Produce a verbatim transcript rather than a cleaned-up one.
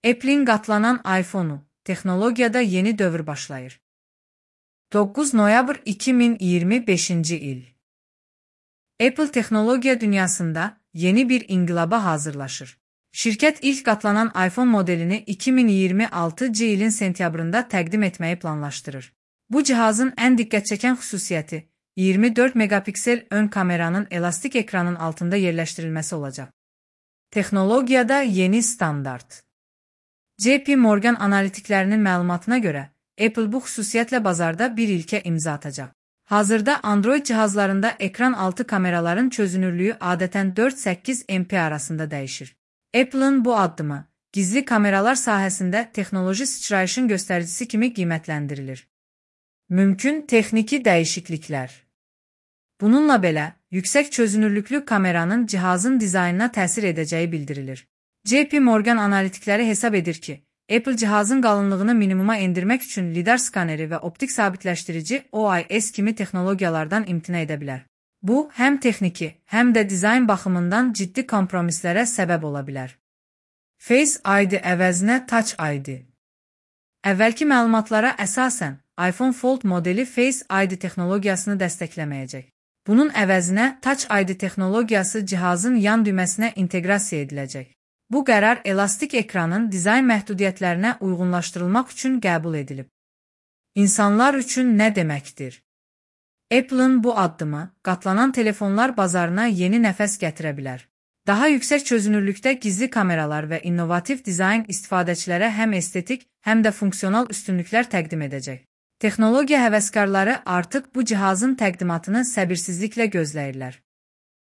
Apple'in qatlanan iPhone-u, texnologiyada yeni dövr başlayır. doqquz noyabr iki min iyirmi beşinci il. Apple texnologiya dünyasında yeni bir inqilaba hazırlaşır. Şirkət ilk qatlanan iPhone modelini iki min iyirmi altıncı ilin sentyabrında təqdim etməyi planlaşdırır. Bu cihazın ən diqqət çəkən xüsusiyyəti iyirmi dörd megapiksel ön kameranın elastik ekranın altında yerləşdirilməsi olacaq. Texnologiyada yeni standart. J P Morgan analitiklərinin məlumatına görə, Apple bu xüsusiyyətlə bazarda bir ilkə imza atacaq. Hazırda Android cihazlarında ekran altı kameraların çözünürlüyü adətən dörd səkkiz MP arasında dəyişir. Apple'ın bu addımı, gizli kameralar sahəsində texnoloji sıçrayışın göstəricisi kimi qiymətləndirilir. Mümkün texniki dəyişikliklər. Bununla belə, yüksək çözünürlüklü kameranın cihazın dizaynına təsir edəcəyi bildirilir. J P Morgan analitikləri hesab edir ki, Apple cihazın qalınlığını minimuma endirmək üçün lidar skaneri və optik sabitləşdirici O I S kimi texnologiyalardan imtina edə bilər. Bu, həm texniki, həm də dizayn baxımından ciddi kompromislərə səbəb ola bilər. Face I D əvəzinə Touch I D. Əvvəlki məlumatlara əsasən, iPhone Fold modeli Face I D texnologiyasını dəstəkləməyəcək. Bunun əvəzinə Touch I D texnologiyası cihazın yan düyməsinə inteqrasiya ediləcək. Bu qərar elastik ekranın dizayn məhdudiyyətlərinə uyğunlaşdırılmaq üçün qəbul edilib. İnsanlar üçün nə deməkdir? Apple'ın bu addımı, qatlanan telefonlar bazarına yeni nəfəs gətirə bilər. Daha yüksək çözünürlükdə gizli kameralar və innovativ dizayn istifadəçilərə həm estetik, həm də funksional üstünlüklər təqdim edəcək. Texnologiya həvəskarları artıq bu cihazın təqdimatını səbirsizliklə gözləyirlər.